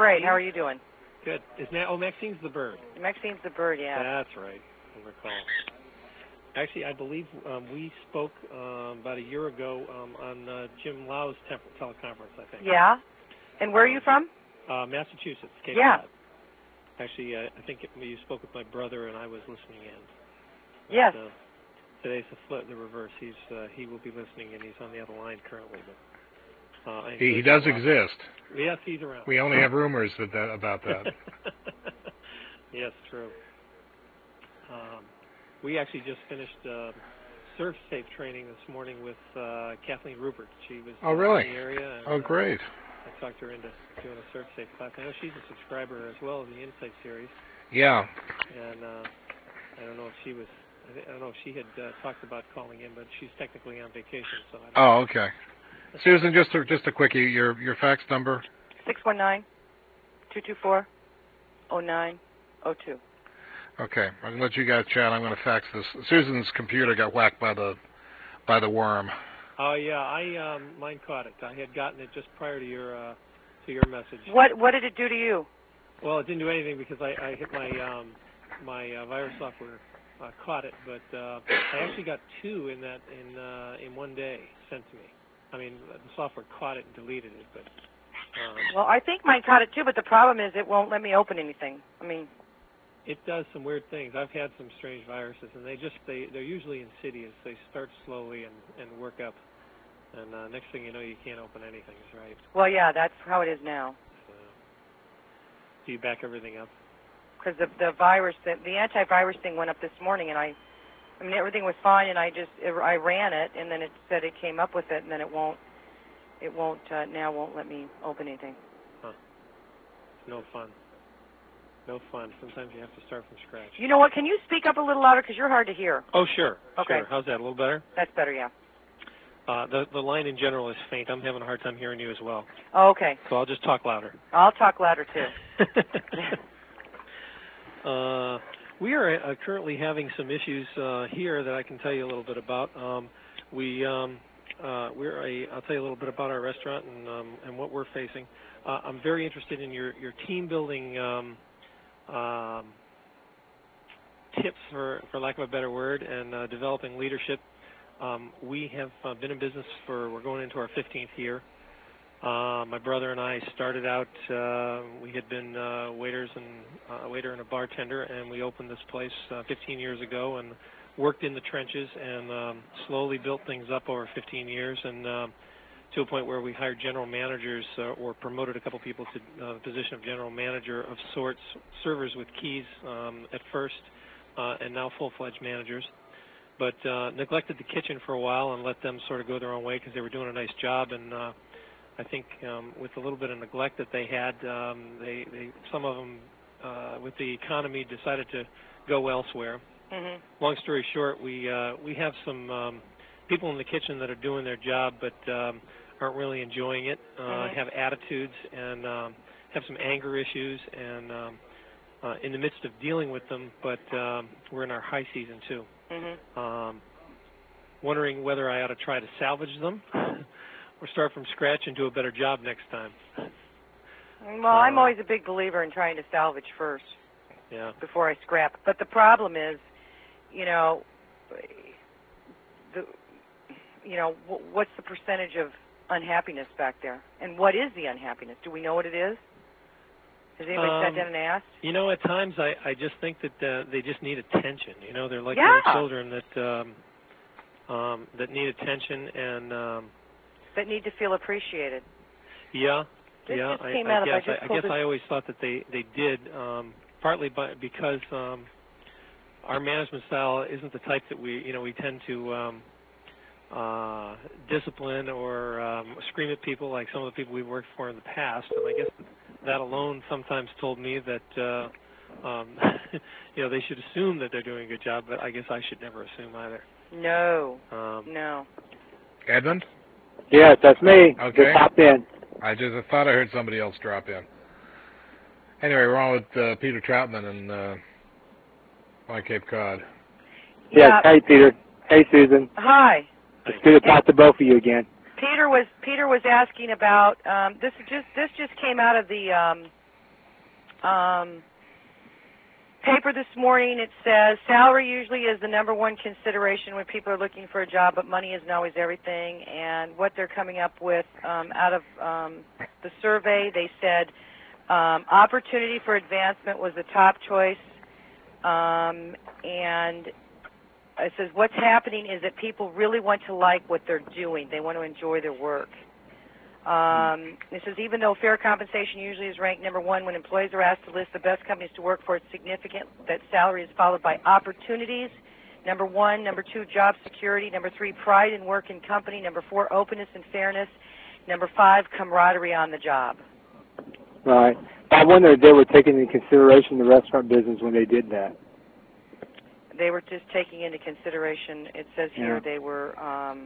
great. How are you doing? Good. Maxine's the bird. Maxine's the bird, yeah. That's right. I recall. Actually, I believe we spoke about a year ago on Jim Lau's teleconference, I think. Yeah? And where are you from? Massachusetts, Cape Cod. Actually, I think you spoke with my brother, and I was listening in. But, yes. Today's the reverse. He will be listening, and he's on the other line currently. But he does exist. Yes, he's around. We only have rumors about that. Yes, true. We actually just finished surf safe training this morning with Kathleen Rupert. She was in the area. And, great. I talked her into doing a surf safe class. I know she's a subscriber as well as the Insight series. Yeah. And I don't know if she was. I don't know if she had talked about calling in, but she's technically on vacation. So. Okay. Susan, just a quickie. Your fax number. 619-224-0902. Okay, I'm gonna let you guys chat. I'm gonna fax this. Susan's computer got whacked by the worm. Oh yeah, mine caught it. I had gotten it just prior to your message. What did it do to you? Well, it didn't do anything because I hit my virus software caught it, but I actually got two in one day sent to me. I mean, the software caught it and deleted it, but. Well, I think mine caught it too, but the problem is it won't let me open anything. I mean. It does some weird things. I've had some strange viruses, and they're usually insidious. They start slowly and work up, and next thing you know, you can't open anything. Right? Well, yeah, that's how it is now. So, do you back everything up? Because the virus, the antivirus thing went up this morning, and I mean everything was fine, and I ran it, and then it said it came up with it, and then it won't let me open anything. Huh? No fun. No fun. Sometimes you have to start from scratch. You know what? Can you speak up a little louder because you're hard to hear? Oh, sure. Okay. Sure. How's that? A little better? That's better, yeah. The line in general is faint. I'm having a hard time hearing you as well. Oh, okay. So I'll just talk louder. I'll talk louder, too. We are currently having some issues here that I can tell you a little bit about. I'll tell you a little bit about our restaurant and what we're facing. I'm very interested in your team building tips, for lack of a better word, and developing leadership. We have been in business we're going into our 15th year. My brother and I started out, we had been a waiter and a bartender, and we opened this place 15 years ago and worked in the trenches and slowly built things up over 15 years, and to a point where we hired general managers or promoted a couple people to the position of general manager of sorts, servers with keys at first, and now full-fledged managers. But neglected the kitchen for a while and let them sort of go their own way because they were doing a nice job. And I think with a little bit of neglect that they had, some of them, with the economy, decided to go elsewhere. Mm-hmm. Long story short, we have some people in the kitchen that are doing their job but aren't really enjoying it, have attitudes, and have some anger issues, and in the midst of dealing with them, but we're in our high season too. Mm-hmm. Wondering whether I ought to try to salvage them or start from scratch and do a better job next time. Well, I'm always a big believer in trying to salvage first before I scrap. But the problem is, what's the percentage of unhappiness back there? And what is the unhappiness? Do we know what it is? Has anybody sat down and asked? At times I just think that they just need attention. They're like little children that need attention and that need to feel appreciated. Yeah, this yeah. Just came out I guess I always thought that they did, partly because our management style isn't the type that we tend to discipline or scream at people like some of the people we've worked for in the past. And I guess that alone sometimes told me that they should assume that they're doing a good job, but I guess I should never assume either. No. No. Edmund? Yes, that's me. Okay. Just popped in. I thought I heard somebody else drop in. Anyway, we're on with Peter Troutman and on Cape Cod. Yes. Hey, Peter. Hey, Susan. Hi. It's good to talk to both of you again. Peter was asking about this just came out of the paper this morning. It says salary usually is the number one consideration when people are looking for a job, but money isn't always everything. And what they're coming up with out of the survey, they said opportunity for advancement was the top choice. And it says what's happening is that people really want to like what they're doing. They want to enjoy their work. It says even though fair compensation usually is ranked number one when employees are asked to list the best companies to work for, it's significant that salary is followed by opportunities. Number one. Number two, job security. Number three, pride in work and company. Number four, openness and fairness. Number five, camaraderie on the job. Right. I wonder if they were taking into consideration the restaurant business when they did that. They were just taking into consideration, it says here, they were,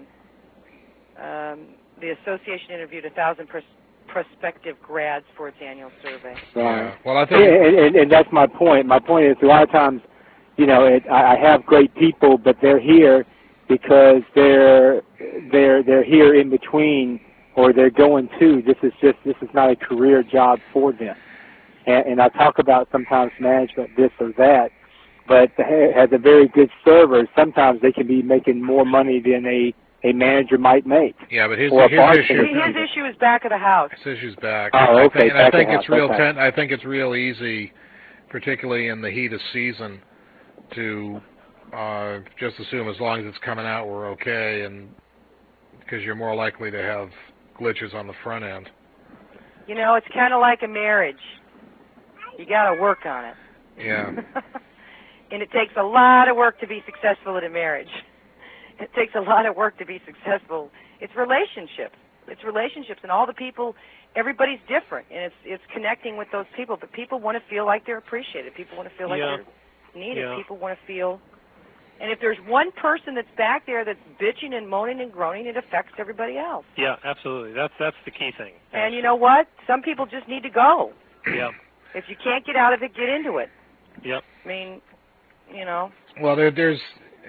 the association interviewed 1,000 prospective grads for its annual survey. Right. Yeah. Well, I think, and that's my point. My point is a lot of times, you know, I have great people, but they're here because they're here in between, or they're going to. This is not a career job for them. And I talk about sometimes management this or that, but as a very good server, sometimes they can be making more money than a manager might make. Yeah, but his issue is back of the house. His issue's back. Oh, okay. I think it's real. Okay. I think it's real easy, particularly in the heat of season, to just assume as long as it's coming out, we're okay, and because you're more likely to have glitches on the front end. You know, it's kind of like a marriage. You got to work on it. Yeah. And it takes a lot of work to be successful in a marriage. It takes a lot of work to be successful. It's relationships. It's relationships, and all the people, everybody's different, and it's connecting with those people. But people want to feel like they're appreciated. People want to feel like they're needed. Yeah. People want to feel. And if there's one person that's back there that's bitching and moaning and groaning, it affects everybody else. Yeah, absolutely. That's the key thing. And you know what? Some people just need to go. Yeah. If you can't get out of it, get into it. Yep. I mean, you know. Well, there's.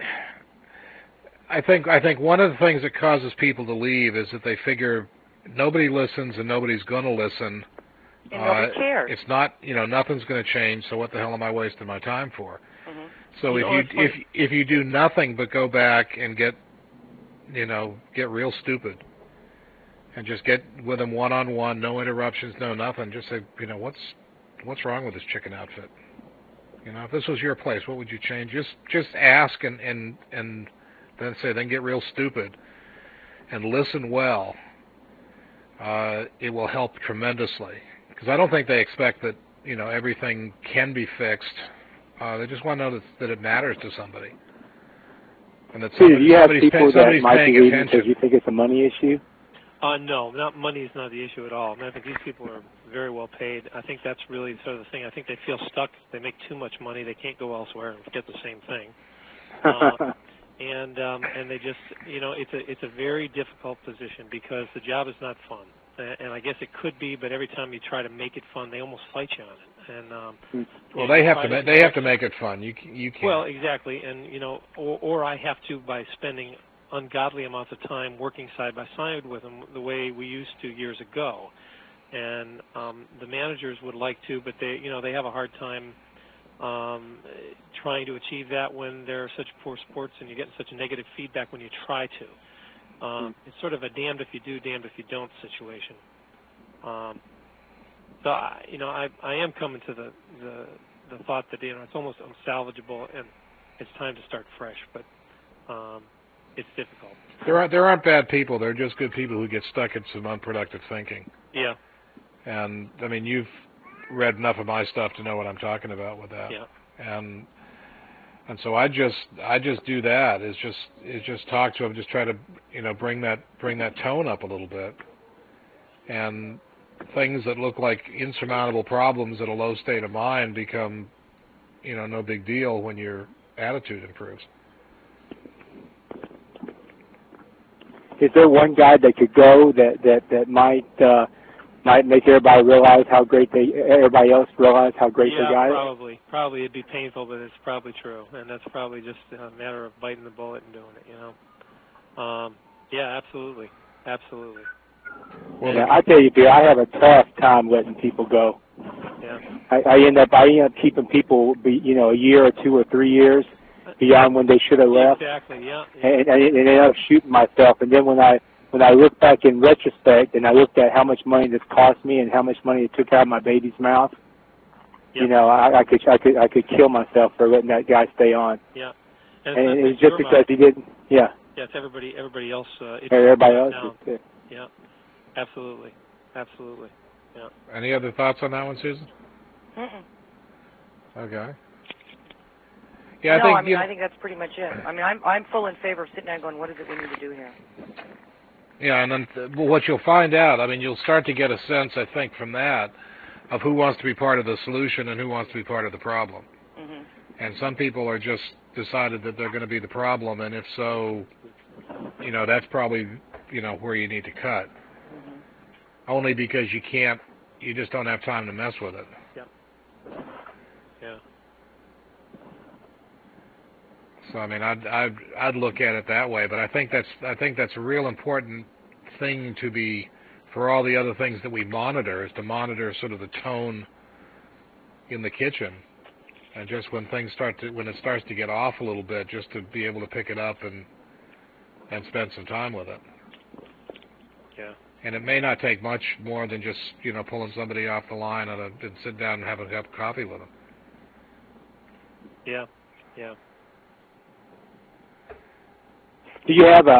I think one of the things that causes people to leave is that they figure nobody listens and nobody's going to listen. And nobody cares. It's not, nothing's going to change. So what the hell am I wasting my time for? Mm-hmm. So if you do nothing but go back and get real stupid, and just get with them one-on-one, no interruptions, no nothing. Just say, what's wrong with this chicken outfit? If this was your place, what would you change? Just ask and then say, then get real stupid and listen well. It will help tremendously, because I don't think they expect that everything can be fixed. They just want to know that it matters to somebody, and that you have people that might be leaving attention. because you think it's a money issue. No, money is not the issue at all. I think these people are very well paid. I think that's really sort of the thing. I think they feel stuck. They make too much money. They can't go elsewhere and get the same thing. And they just, it's a very difficult position because the job is not fun. And I guess it could be, but every time you try to make it fun, they almost fight you on it. And well, they have to make it fun. You can't. Well, exactly, and or I have to by spending ungodly amounts of time working side by side with them the way we used to years ago. And the managers would like to, but they have a hard time trying to achieve that when they're such poor sports and you get such negative feedback when you try to. It's sort of a damned if you do, damned if you don't situation. So I am coming to the thought that it's almost unsalvageable and it's time to start fresh, but it's difficult. There aren't bad people. They're just good people who get stuck in some unproductive thinking. Yeah. And I mean, you've read enough of my stuff to know what I'm talking about with that. Yeah. And so I just do that. Is just talk to them. Just try to bring that tone up a little bit. And things that look like insurmountable problems at a low state of mind become no big deal when your attitude improves. Is there one guy that could go that might make everybody realize how great everybody else realize how great they got it? Probably it'd be painful, but it's probably true, and that's probably just a matter of biting the bullet and doing it. Yeah, absolutely. Well, I tell you, Bill, I have a tough time letting people go. Yeah. I end up keeping people, a year or 2 or 3 years beyond when they should have left. Exactly. Yeah. And I ended up shooting myself. And then when I look back in retrospect and I looked at how much money this cost me and how much money it took out of my baby's mouth, I could kill myself for letting that guy stay on. Yeah. And it's just because he didn't. Yeah. Yeah, it's everybody else. Everybody else. Down. Yeah. Absolutely. Absolutely. Yeah. Any other thoughts on that one, Susan? Mm-mm. Okay. Yeah, no, I think that's pretty much it. I mean, I'm full in favor of sitting down and going, what is it we need to do here? Yeah, and then what you'll find out, I mean, you'll start to get a sense, I think, from that of who wants to be part of the solution and who wants to be part of the problem. Mm-hmm. And some people are just decided that they're going to be the problem, and if so, that's probably, where you need to cut. Mm-hmm. Only because you just don't have time to mess with it. Yeah. Yeah. So I mean, I'd look at it that way, but I think that's a real important thing to be for all the other things that we monitor, is to monitor sort of the tone in the kitchen, and just when it starts to get off a little bit, just to be able to pick it up and spend some time with it. Yeah. And it may not take much more than just pulling somebody off the line and sit down and have a cup of coffee with them. Yeah. Yeah. Do you have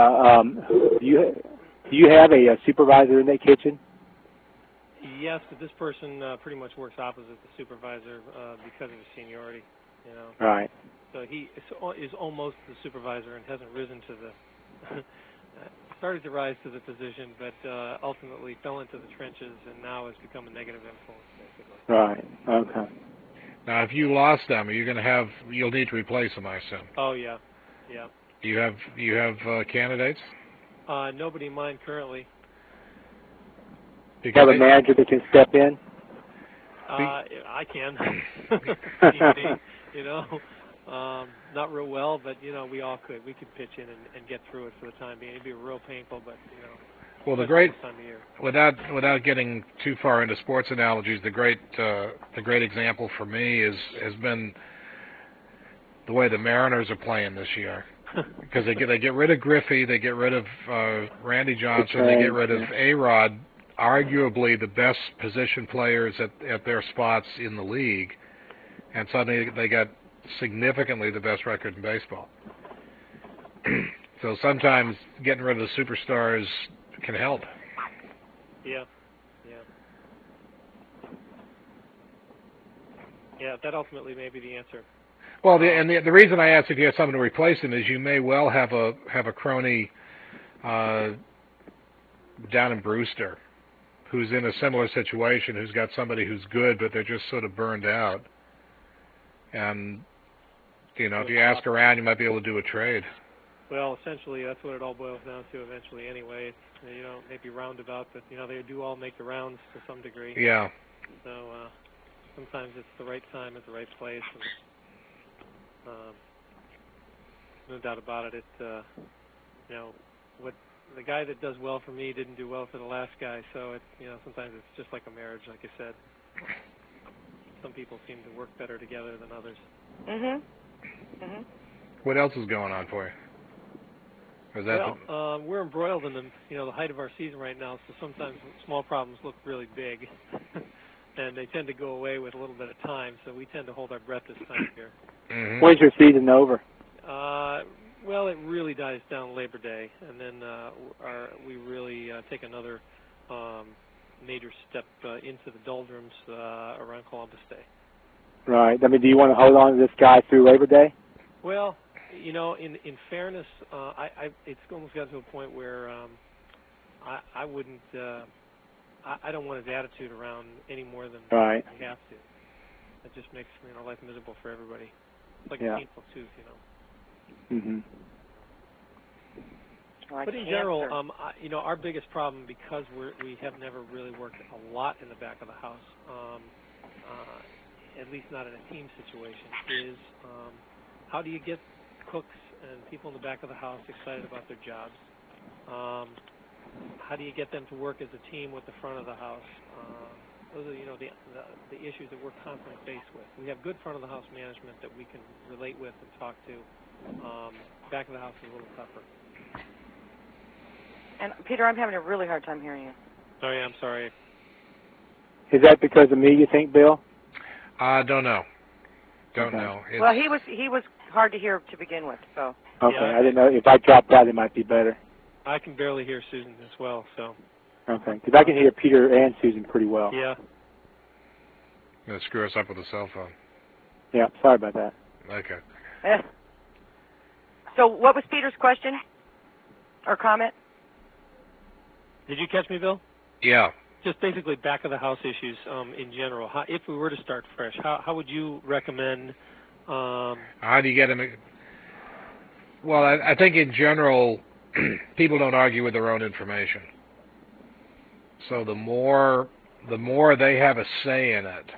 a supervisor in that kitchen? Yes, but this person pretty much works opposite the supervisor because of his seniority. Right. So he is almost the supervisor and hasn't risen to the started to rise to the position, but ultimately fell into the trenches and now has become a negative influence, basically. Right. Okay. Now, if you lost them, you'll need to replace them, I assume. Oh yeah. Yeah. Do you have candidates? Nobody in mind currently. You have a manager that can step in? I can. Not real well, but we all could. We could pitch in and get through it for the time being. It'd be real painful, but Well, this time of year. without getting too far into sports analogies, the great example for me has been the way the Mariners are playing this year. Because they get rid of Griffey, they get rid of Randy Johnson, they get rid of A-Rod, arguably the best position players at their spots in the league, and suddenly they got significantly the best record in baseball. So sometimes getting rid of the superstars can help. Yeah. Yeah, that ultimately may be the answer. Well, the reason I asked if you have someone to replace him is you may well have a crony down in Brewster who's in a similar situation, who's got somebody who's good, but they're just sort of burned out. And if you ask around, you might be able to do a trade. Well, essentially, that's what it all boils down to eventually anyway. It's, maybe roundabout, but, they do all make the rounds to some degree. Yeah. So sometimes it's the right time at the right place. And, no doubt about it. What the guy that does well for me didn't do well for the last guy. So it's sometimes it's just like a marriage, like I said. Some people seem to work better together than others. Mhm. Mhm. What else is going on for you? Or is that we're embroiled in the height of our season right now. So sometimes small problems look really big, and they tend to go away with a little bit of time. So we tend to hold our breath this time of year. Mm-hmm. When's your season over? Well, it really dies down Labor Day, and then we really take another major step into the doldrums around Columbus Day. Right. I mean, do you want to hold on to this guy through Labor Day? Well, in fairness, it's almost got to a point where I wouldn't. I don't want his attitude around any more than right. we have to. It just makes life miserable for everybody. It's like yeah. a painful tooth, Mhm. But in general, our biggest problem, because we have never really worked a lot in the back of the house, at least not in a team situation, is how do you get cooks and people in the back of the house excited about their jobs? How do you get them to work as a team with the front of the house? Those are, the issues that we're constantly faced with. We have good front of the house management that we can relate with and talk to. Back of the house is a little tougher. And Peter, I'm having a really hard time hearing you. Sorry, I'm sorry. Is that because of me, you think, Bill? I don't know. Don't Okay. know. It's, Well, he was hard to hear to begin with, so. Okay, Yeah. I didn't know. If I dropped out, it might be better. I can barely hear Susan as well, so. Okay, because I can hear Peter and Susan pretty well. Yeah. going to screw us up with a cell phone. Yeah, sorry about that. Okay. So what was Peter's question or comment? Did you catch me, Bill? Yeah. Just basically back of the house issues in general. If we were to start fresh, how would you recommend? How do you get them? Well, I think in general, people don't argue with their own information. So the more they have a say in it,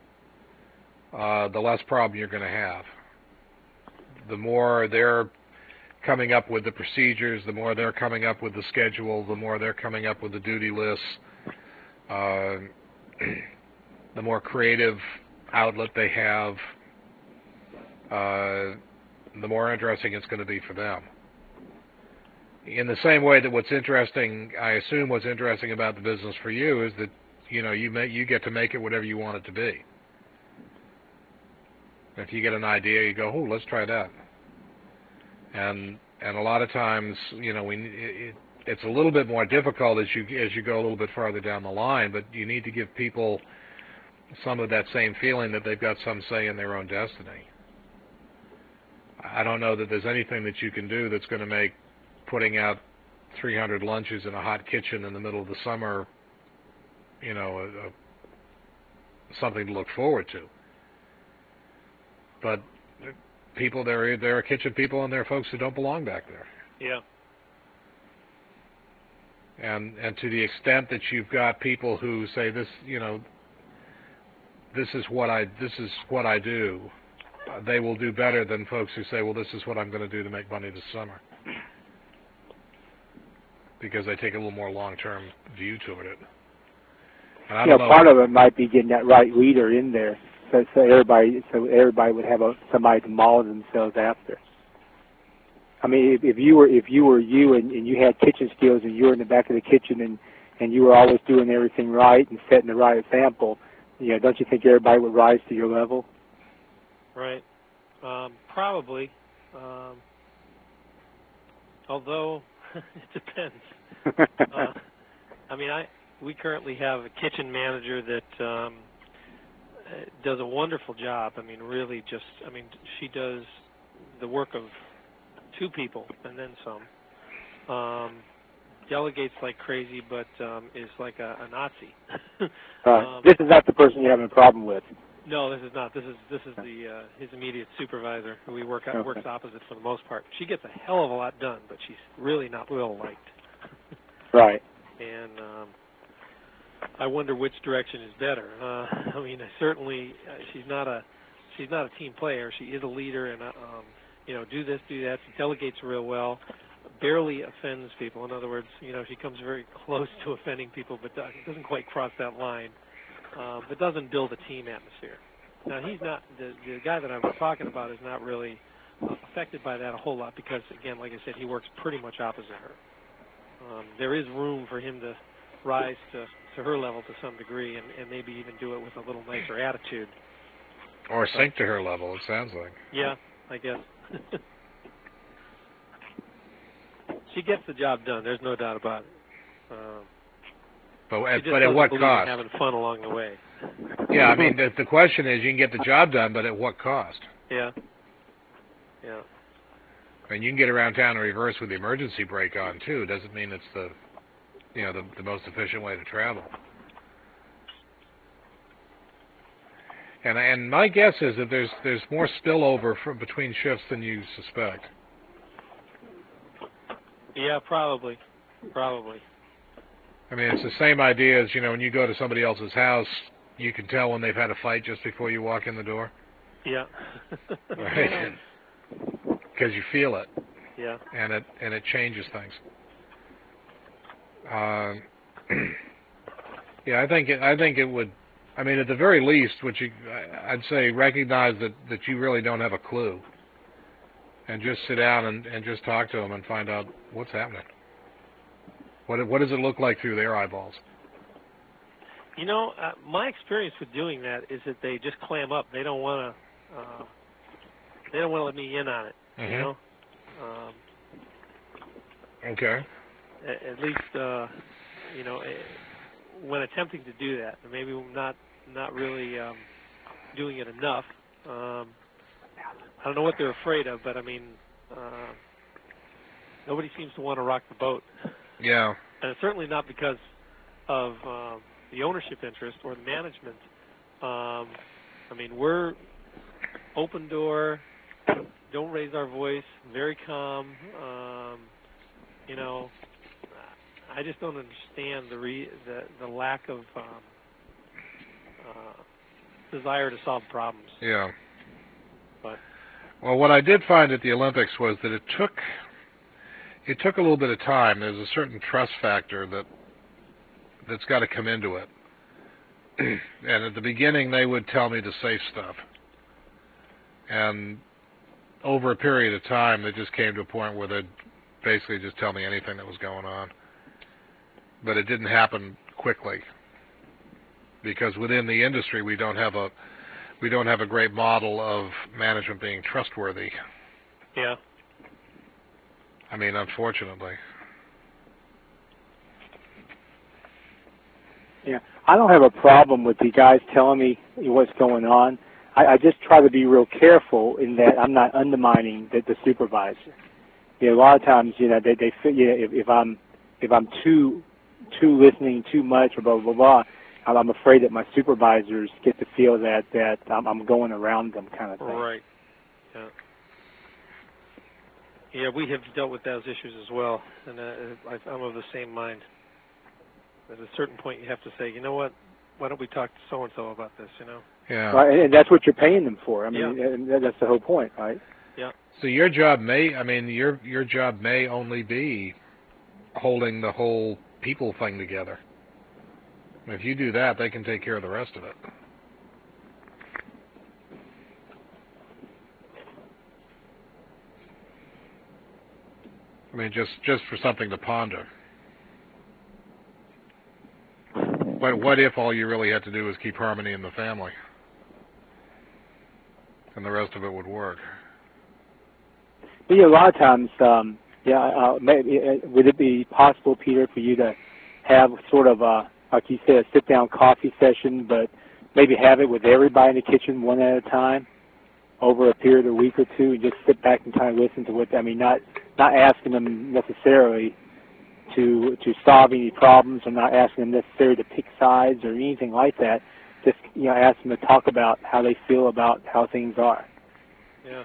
the less problem you're going to have. The more they're coming up with the procedures, the more they're coming up with the schedule, the more they're coming up with the duty lists, the more creative outlet they have, the more interesting it's going to be for them. In the same way that what's interesting, I assume what's interesting about the business for you is that, you get to make it whatever you want it to be. If you get an idea, you go, let's try that. And a lot of times, it's a little bit more difficult as you go a little bit farther down the line, but you need to give people some of that same feeling that they've got some say in their own destiny. I don't know that there's anything that you can do that's going to make putting out 300 lunches in a hot kitchen in the middle of the summer, something to look forward to. But people, there are kitchen people and there are folks who don't belong back there. Yeah. And to the extent that you've got people who say this is what I do, they will do better than folks who say, well, this is what I'm going to do to make money this summer. Because they take a little more long-term view to it. And I don't know, part of it might be getting that right leader in there, so everybody would have somebody to model themselves after. I mean, if you were you and you had kitchen skills and you were in the back of the kitchen and you were always doing everything right and setting the right example, don't you think everybody would rise to your level? Right. Probably. Although it depends. We currently have a kitchen manager that does a wonderful job. Really she does the work of 2 people and then some. Delegates like crazy, but is like a Nazi. This is not the person you're having a problem with. No, this is not. This is his immediate supervisor, who we works opposite for the most part. She gets a hell of a lot done, but she's really not well liked. Right. And I wonder which direction is better. Certainly she's not a team player. She is a leader, and do this, do that. She delegates real well. Barely offends people. In other words, she comes very close to offending people, but doesn't quite cross that line. But doesn't build a team atmosphere. Now, he's not the guy that I'm talking about is not really affected by that a whole lot because, again, like I said, he works pretty much opposite her. There is room for him to rise to her level to some degree and maybe even do it with a little nicer attitude. or sink to her level, it sounds like. Yeah, I guess. She gets the job done. There's no doubt about it. But at what cost? Having fun along the way. Yeah, the question is, you can get the job done, but at what cost? Yeah. Yeah. And you can get around town in reverse with the emergency brake on too. Doesn't mean it's the most efficient way to travel. And my guess is that there's more spillover from between shifts than you suspect. Yeah, probably. It's the same idea as, when you go to somebody else's house, you can tell when they've had a fight just before you walk in the door. Yeah. Right? Because you feel it. Yeah. And it changes things. Yeah, I think it would I mean, at the very least, I'd say recognize that you really don't have a clue, and just sit down and just talk to them and find out what's happening. What does it look like through their eyeballs? You know, my experience with doing that is that they just clam up. They don't want to. They don't want to let me in on it. Mm-hmm. You know. Okay. At least, you know, when attempting to do that, maybe not really doing it enough. I don't know what they're afraid of, but I mean, nobody seems to want to rock the boat. Yeah. And it's certainly not because of the ownership interest or the management. I mean, we're open door, don't raise our voice, very calm. You know, I just don't understand the lack of desire to solve problems. Yeah. But well, what I did find at the Olympics was that it took a little bit of time. There's a certain trust factor that's got to come into it. And at the beginning, they would tell me the safe stuff. And over a period of time, it just came to a point where they'd basically just tell me anything that was going on. But it didn't happen quickly, because within the industry we don't have a great model of management being trustworthy. Yeah. I mean, unfortunately. Yeah, I don't have a problem with the guys telling me what's going on. I just try to be real careful in that I'm not undermining the supervisor. You know, a lot of times, you know, they if I'm too listening too much or blah blah blah, I'm afraid that my supervisors get to feel that I'm going around them, kind of thing. Right. Yeah. Yeah, we have dealt with those issues as well, and I'm of the same mind. At a certain point, you have to say, you know what? Why don't we talk to so and so about this? You know. Yeah. Right, and that's what you're paying them for. I mean, yeah. and that's the whole point, right? Yeah. So your job may only be holding the whole people thing together. If you do that, they can take care of the rest of it. I mean, just for something to ponder. What if all you really had to do was keep harmony in the family, and the rest of it would work? But yeah, a lot of times, maybe, would it be possible, Peter, for you to have sort of like you said, a sit-down coffee session, but maybe have it with everybody in the kitchen one at a time over a period of a week or two, and just sit back and kind of listen to what, I mean, not asking them necessarily to solve any problems, or not asking them necessarily to pick sides or anything like that. Just, you know, ask them to talk about how they feel about how things are. Yeah.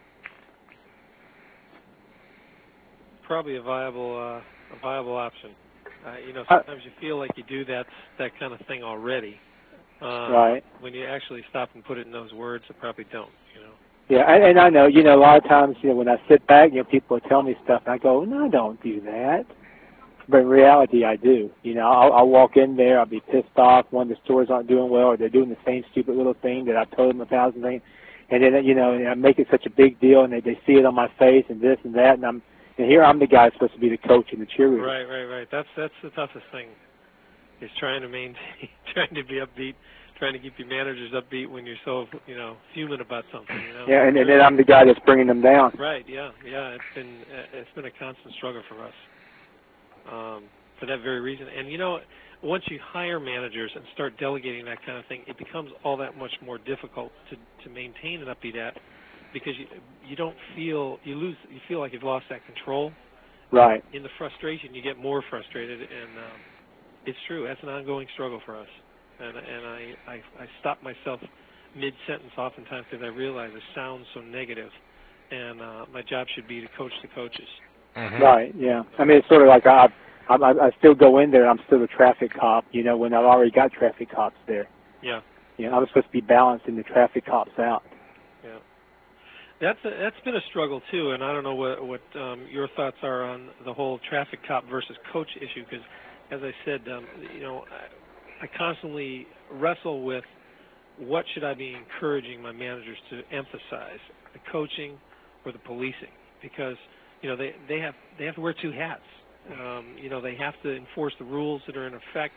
Probably a viable option. You know, sometimes you feel like you do that kind of thing already. Right. When you actually stop and put it in those words, you probably don't. You know. Yeah, and I know, you know, a lot of times, you know, when I sit back, you know, people will tell me stuff, and I go, no, I don't do that. But in reality, I do. You know, I'll walk in there, I'll be pissed off when the stores aren't doing well, or they're doing the same stupid little thing that I've told them 1,000 things, and then, you know, and I make it such a big deal, and they see it on my face, and this and that, and here I'm the guy supposed to be the coach and the cheerleader. Right. That's the toughest thing, is trying to maintain, trying to be upbeat, trying to keep your managers upbeat when you're so, you know, fuming about something. You know? Yeah, and then I'm the guy that's bringing them down. Right. Yeah. It's been a constant struggle for us, for that very reason. And you know, once you hire managers and start delegating that kind of thing, it becomes all that much more difficult to maintain an upbeat at, because you don't feel you feel like you've lost that control. Right. In the frustration, you get more frustrated, and it's true. That's an ongoing struggle for us. And I stop myself mid-sentence oftentimes because I realize it sounds so negative, and my job should be to coach the coaches. Mm-hmm. Right. Yeah. I mean, it's sort of like I still go in there. I'm still a traffic cop. You know, when I've already got traffic cops there. Yeah. You know, I'm supposed to be balancing the traffic cops out. Yeah. That's been a struggle too, and I don't know what your thoughts are on the whole traffic cop versus coach issue, because, as I said, you know, I constantly wrestle with what should I be encouraging my managers to emphasize, the coaching or the policing, because they have to wear two hats. They have to enforce the rules that are in effect,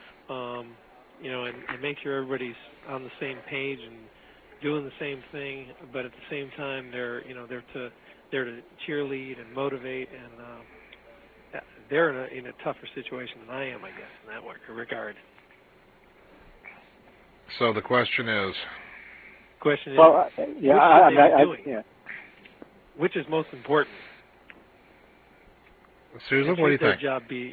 and make sure everybody's on the same page and doing the same thing, but at the same time they're there to cheerlead and motivate, and they're in a tougher situation than I am, I guess, in that regard. So the question is? Well, which is most important? Susan, what do you think? Should their job be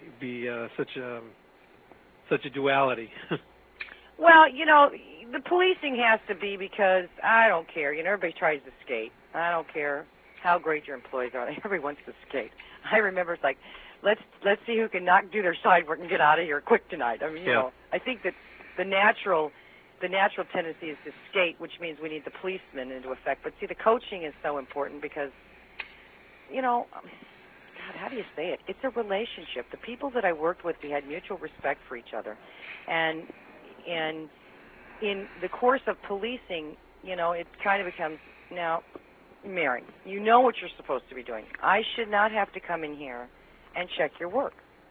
such a duality? Well, the policing has to be, because I don't care. Everybody tries to skate. I don't care how great your employees are. Everybody wants to skate. I remember it's like, let's see who can do their side work and get out of here quick tonight. I mean, I think that the natural tendency is to skate, which means we need the policemen into effect. But see, the coaching is so important because, God, how do you say it? It's a relationship. The people that I worked with, we had mutual respect for each other. And in the course of policing, it kind of becomes, now, Mary, you know what you're supposed to be doing. I should not have to come in here and check your work,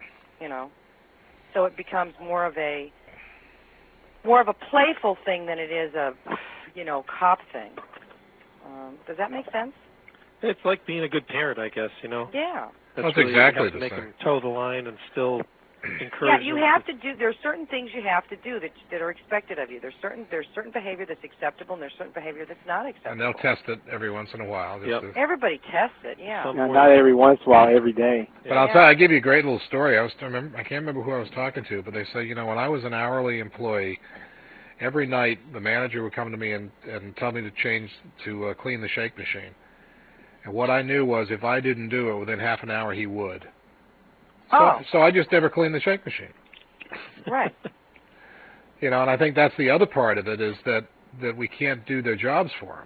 So it becomes more of a playful thing than it is a, cop thing. Does that make sense? It's like being a good parent, I guess, Yeah. That's really, exactly you have to make them toe the line and still encourage. Yeah, you have to do. There are certain things you have to do that are expected of you. There's certain behavior that's acceptable, and there's certain behavior that's not acceptable. And they'll test it every once in a while. Everybody tests it. Yeah. Not every once in a while, every day. But I'll tell you, I'll give you a great little story. I can't remember who I was talking to, but they say, when I was an hourly employee, every night the manager would come to me and tell me to clean the shake machine. And what I knew was if I didn't do it within half an hour, he would. So I just never cleaned the shake machine. Right. And I think that's the other part of it, is that we can't do their jobs for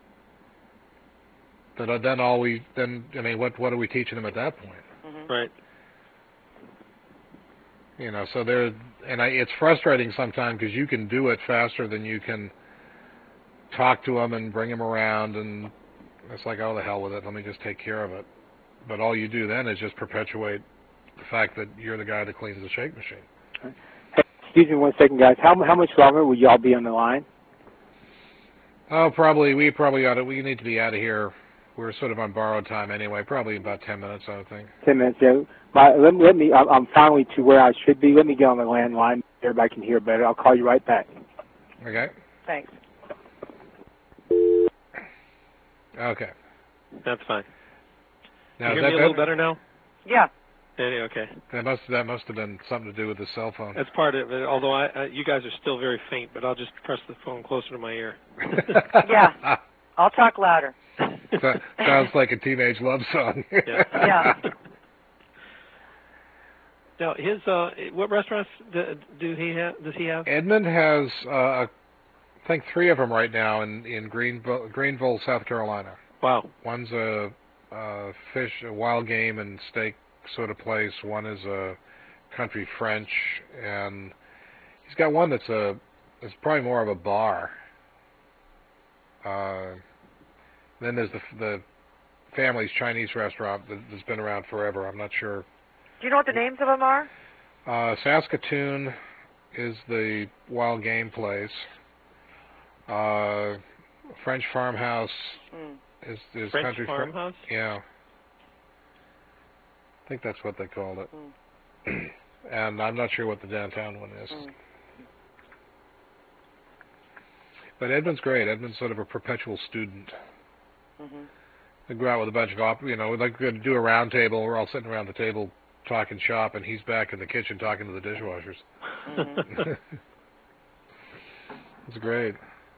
them. What are we teaching them at that point? Mm-hmm. Right. So it's frustrating sometimes because you can do it faster than you can talk to them and bring them around, and it's like, oh, the hell with it, let me just take care of it. But all you do then is just perpetuate the fact that you're the guy that cleans the shake machine. Hey, excuse me 1 second, guys. How much longer will y'all be on the line? Oh, we need to be out of here. We're sort of on borrowed time anyway, probably about 10 minutes, I would think. 10 minutes, yeah. I'm finally to where I should be. Let me get on the landline. Everybody can hear better. I'll call you right back. Okay. Thanks. Okay. That's fine. Now, you hear me a little better now? Yeah. Okay. That must have been something to do with the cell phone. That's part of it, although you guys are still very faint, but I'll just press the phone closer to my ear. Yeah. I'll talk louder. Sounds like a teenage love song. Yeah. Now, what restaurants does he have? Edmund has, I think, 3 of them right now in Greenville, South Carolina. Wow. One's a wild game and steak sort of place. One is a country French, and he's got one that's probably more of a bar. Then there's the family's Chinese restaurant that's been around forever. I'm not sure. Do you know what the names of them are? Saskatoon is the wild game place. French Farmhouse is French country Farmhouse? Yeah. I think that's what they called it. And I'm not sure what the downtown one is. But Edmund's great. Edmund's sort of a perpetual student. Mm-hmm. We go out with a bunch of, we'd like to do a round table. We're all sitting around the table talking shop, and he's back in the kitchen talking to the dishwashers. Mm-hmm. It's great.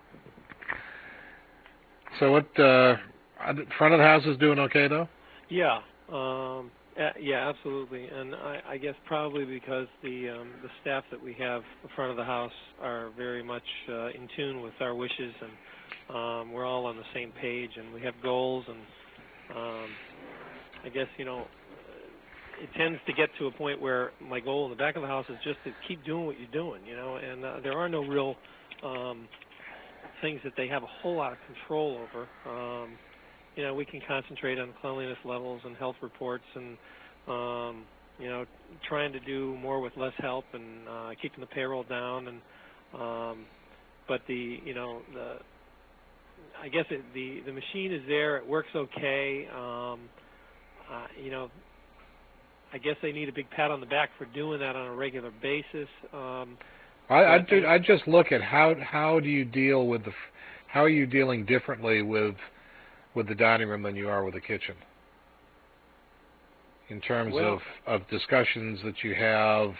So what, front of the house is doing okay, though? Yeah. Yeah, absolutely. And I guess probably because the staff that we have in front of the house are very much in tune with our wishes, and we're all on the same page, and we have goals, and I guess, it tends to get to a point where my goal in the back of the house is just to keep doing what you're doing, and there are no real things that they have a whole lot of control over. We can concentrate on cleanliness levels and health reports and, trying to do more with less help and keeping the payroll down. And but I guess the machine is there. It works okay. I guess they need a big pat on the back for doing that on a regular basis. I just look at how do you deal with how are you dealing differently with the dining room than you are with the kitchen in terms of discussions that you have.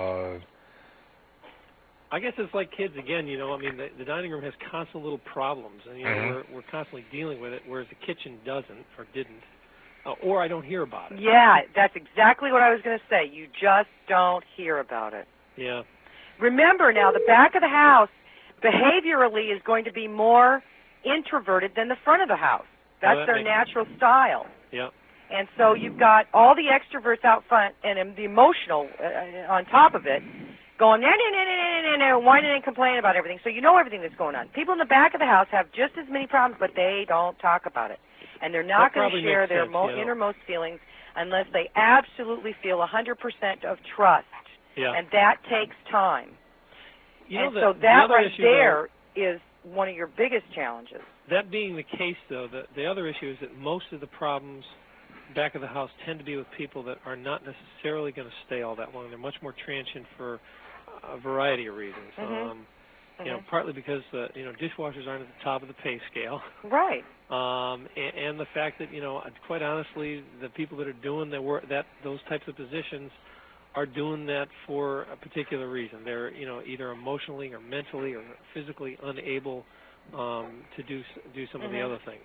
I guess it's like kids again. The dining room has constant little problems, and we're constantly dealing with it, whereas the kitchen doesn't or didn't. Or I don't hear about it. Yeah, that's exactly what I was going to say. You just don't hear about it. Yeah. Remember now, the back of the house behaviorally is going to be more introverted than the front of the house. That's their natural style. Yeah. And so you've got all the extroverts out front and the emotional on top of it going, whining and complaining about everything. So you know everything that's going on. People in the back of the house have just as many problems, but they don't talk about it. And they're not going to share their innermost feelings unless they absolutely feel 100% of trust. Yeah. And that takes time. So that right there is one of your biggest challenges. That being the case, though, the other issue is that most of the problems back of the house tend to be with people that are not necessarily going to stay all that long. They're much more transient for a variety of reasons. Partly because dishwashers aren't at the top of the pay scale. Right. And the fact that quite honestly, the people that are doing those types of positions are doing that for a particular reason. They're either emotionally or mentally or physically unable to do some of the other things.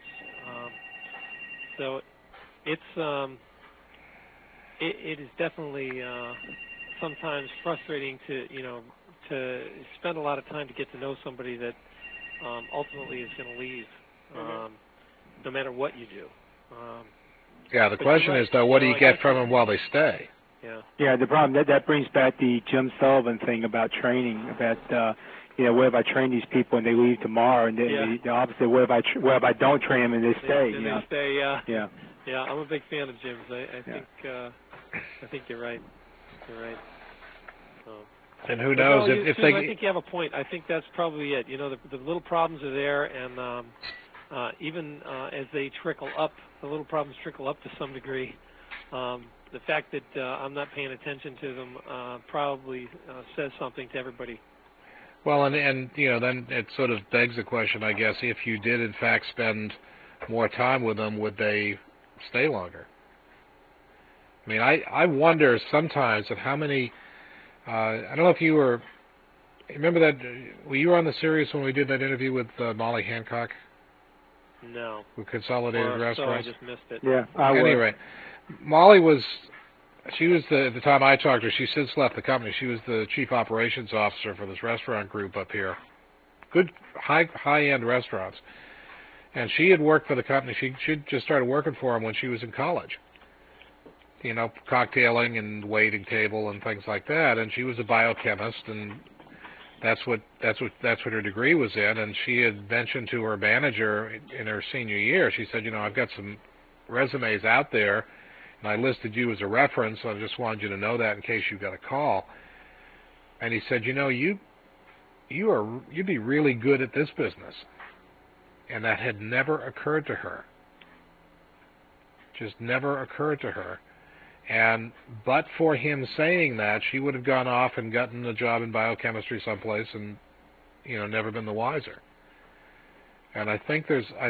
So it's it is definitely sometimes frustrating to spend a lot of time to get to know somebody that ultimately is going to leave, no matter what you do. The question is, though, what do you get from them while they stay? Yeah. The problem that brings back the Jim Sullivan thing about training. About what if I train these people and they leave tomorrow, and the opposite. What if I don't train them and they stay? And they stay. Yeah. Yeah, I'm a big fan of Jim's. I think you're right. You're right. And who knows if they? I think you have a point. I think that's probably it. The little problems are there, and even as they trickle up, the little problems trickle up to some degree. The fact that I'm not paying attention to them probably says something to everybody. Well, and then it sort of begs the question, I guess, if you did in fact spend more time with them, would they stay longer? I mean, I wonder sometimes at how many. I don't know if you remember that. Were you on the series when we did that interview with Molly Hancock? No. With Consolidated Restaurants? So I just missed it. Yeah. Anyway, Molly was. She was at the time I talked to her. She since left the company. She was the chief operations officer for this restaurant group up here. Good high-end restaurants. And she had worked for the company. She just started working for them when she was in college. Cocktailing and waiting table and things like that. And she was a biochemist, and that's what her degree was in. And she had mentioned to her manager in her senior year. She said, I've got some resumes out there, and I listed you as a reference. So I just wanted you to know that in case you got a call. And he said, you'd be really good at this business. And that had never occurred to her. Just never occurred to her. But for him saying that, she would have gone off and gotten a job in biochemistry someplace and, never been the wiser. And I think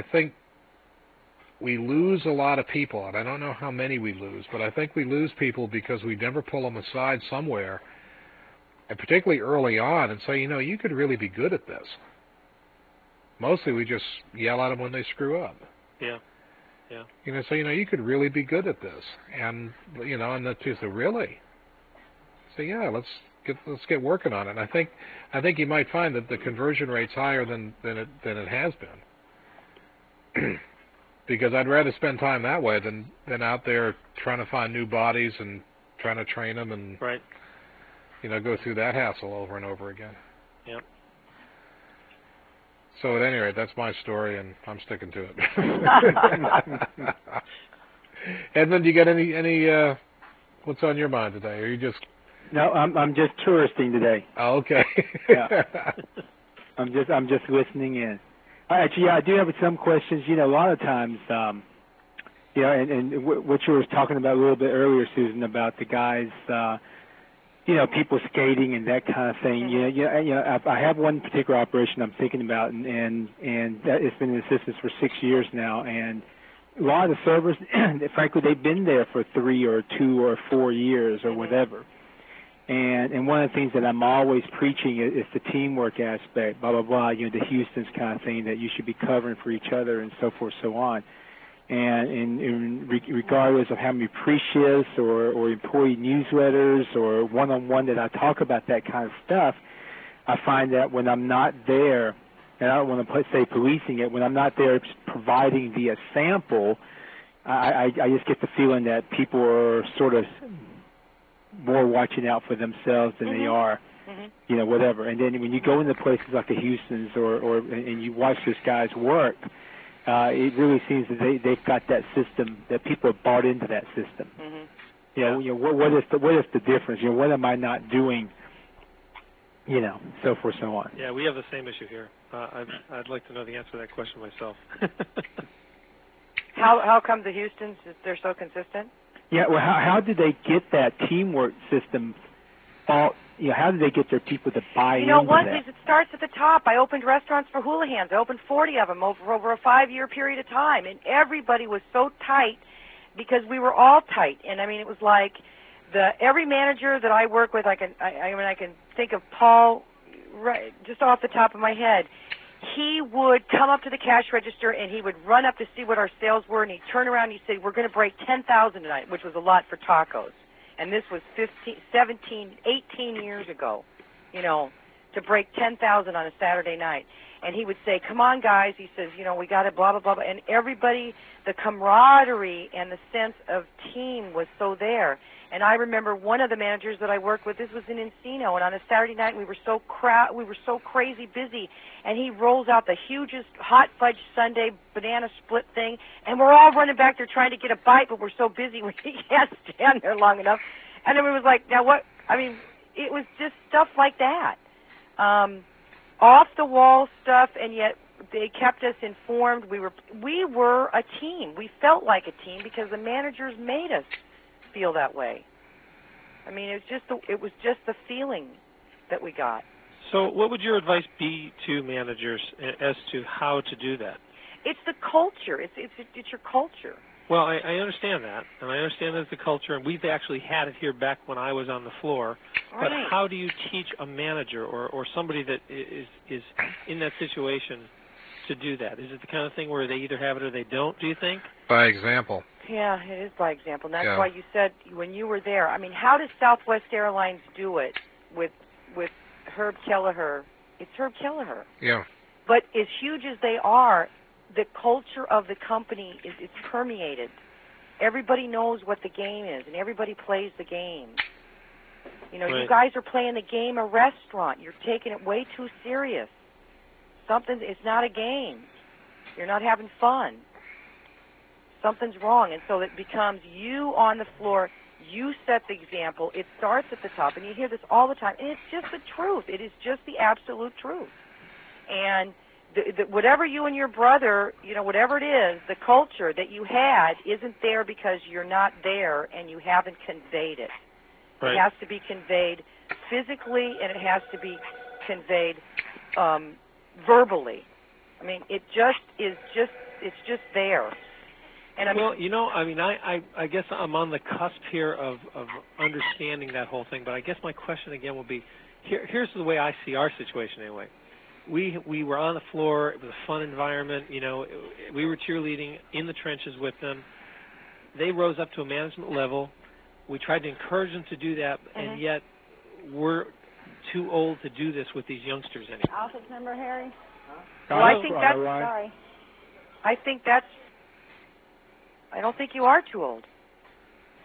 we lose a lot of people, and I don't know how many we lose, but I think we lose people because we never pull them aside somewhere, and particularly early on, and say, you could really be good at this. Mostly we just yell at them when they screw up. Yeah. Yeah. So you could really be good at this, and and that too. So really, let's get working on it. And I think you might find that the conversion rate's higher than it has been, because I'd rather spend time that way than out there trying to find new bodies and trying to train them and Right. Go through that hassle over and over again. Yep. So at any rate, that's my story, and I'm sticking to it. Edmund, you got any what's on your mind today? Are you just? No, I'm just touristing today. Oh, okay. Yeah. I'm just listening in. Actually, I do have some questions. A lot of times, and what you were talking about a little bit earlier, Susan, about the guys, people skating and that kind of thing. I have one particular operation I'm thinking about, and that it's been in existence for 6 years now, and a lot of the servers, frankly, they've been there for 3 or 2 or 4 years or whatever. And one of the things that I'm always preaching is the teamwork aspect, blah, blah, blah, the Houston's kind of thing, that you should be covering for each other and so forth, so on. And regardless of how many pre-shifts or employee newsletters or one-on-one that I talk about that kind of stuff, I find that when I'm not there, and I don't want to say policing it, when I'm not there providing the sample, I just get the feeling that people are sort of more watching out for themselves than they are, whatever. And then when you go into places like the Houstons and you watch these guys work, it really seems that they've got that system, that people have bought into that system. What is the difference? What am I not doing? So forth, so on. Yeah, we have the same issue here. I'd like to know the answer to that question myself. How come the Houstons, they're so consistent? Yeah, well, how did they get that teamwork system? How did they get their people to buy into that? You know what? It starts at the top. I opened restaurants for Houlihan's. I opened 40 of them over a 5-year period of time, and everybody was so tight because we were all tight. And I mean, it was like every manager that I work with, I can think of Paul right just off the top of my head. He would come up to the cash register and he would run up to see what our sales were, and he'd turn around and he'd say, "We're going to break 10,000 tonight," which was a lot for tacos. And this was 18 years ago, to break 10,000 on a Saturday night. And he would say, "Come on, guys," he says, "we got to blah, blah, blah, blah." And everybody, the camaraderie and the sense of team was so there. And I remember one of the managers that I worked with, this was in Encino, and on a Saturday night we were so crazy busy, and he rolls out the hugest hot fudge sundae banana split thing, and we're all running back there trying to get a bite, but we're so busy we can't stand there long enough. And then it was like, now what? I mean, it was just stuff like that, off the wall stuff, and yet they kept us informed. We were a team. We felt like a team because the managers made us feel that way. I mean, it was just the feeling that we got. So what would your advice be to managers as to how to do that? It's the culture. It's your culture. Well, I understand that, and I understand that it's the culture, and we've actually had it here back when I was on the floor. Right. But how do you teach a manager or somebody that is in that situation to do that? Is it the kind of thing where they either have it or they don't, do you think? By example. Yeah, it is by example. And that's why you said when you were there. I mean, how does Southwest Airlines do it with Herb Kelleher? It's Herb Kelleher. Yeah. But as huge as they are, the culture of the company is permeated. Everybody knows what the game is, and everybody plays the game. Right. You guys are playing the game a restaurant. You're taking it way too serious. It's not a game. You're not having fun. Something's wrong, and so it becomes you on the floor. You set the example. It starts at the top, and you hear this all the time, and it's just the truth. It is just the absolute truth. And whatever you and your brother, whatever it is, the culture that you had isn't there because you're not there and you haven't conveyed it. Right. It has to be conveyed physically, and it has to be conveyed verbally. I mean, it's just there. And I guess I'm on the cusp here of understanding that whole thing, but I guess my question again will be, here's the way I see our situation anyway. We were on the floor. It was a fun environment. We were cheerleading in the trenches with them. They rose up to a management level. We tried to encourage them to do that, and yet we're too old to do this with these youngsters anymore. Office number, Harry? Well, I don't think you are too old. Well,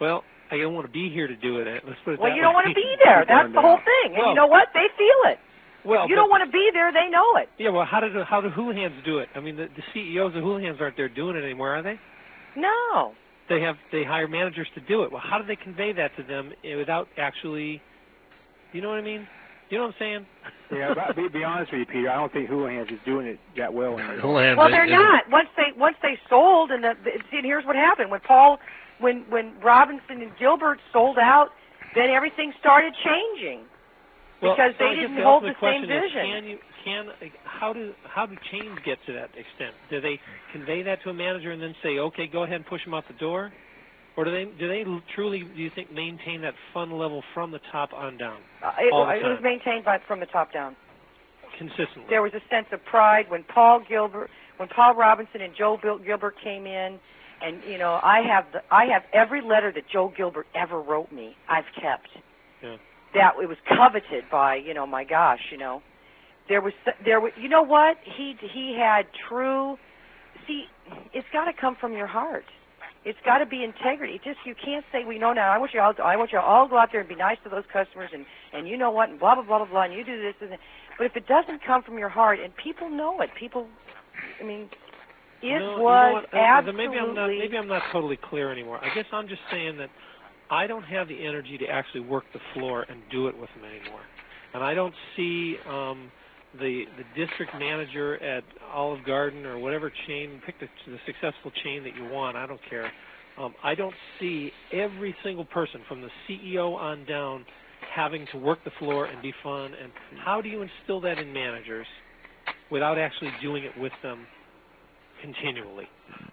I don't want to be here to do it. Let's put it Well, that you way. don't want to be there. That's the whole thing. And Well, you know what? They feel it. Well, if you don't want to be there, they know it. Yeah, well, how do Houlihan's do it? I mean, the CEOs of Houlihan's aren't there doing it anymore, are they? No. They hire managers to do it. Well, how do they convey that to them without actually, you know what I mean? You know what I'm saying? Yeah, but be honest with you, Peter. I don't think Houlihan's is doing it that well anymore. Houlihan's Well, they're not. Once they sold, and see, and here's what happened when Robinson and Gilbert sold out, then everything started changing because they didn't hold the same vision. How do chains get to that extent? Do they convey that to a manager and then say, okay, go ahead and push them out the door, or do they truly, do you think, maintain that fun level from the top on down? It was maintained from the top down. Consistently. There was a sense of pride when Paul Robinson and Joe Gilbert came in, and you know, I have every letter that Joe Gilbert ever wrote me. I've kept. Yeah. That it was coveted by, you know, my gosh, you know. There was, you know what? He had true. See, it's got to come from your heart. It's got to be integrity. You can't say, we know now. I want you all go out there and be nice to those customers, and you know what, and blah blah blah blah blah, and you do this and that. But if it doesn't come from your heart, and people know it, I mean, was absolutely. Maybe I'm not totally clear anymore. I guess I'm just saying that I don't have the energy to actually work the floor and do it with them anymore, and I don't see the district manager at Olive Garden or whatever chain, pick the successful chain that you want, I don't care. I don't see every single person from the CEO on down having to work the floor and be fun. And how do you instill that in managers without actually doing it with them continually?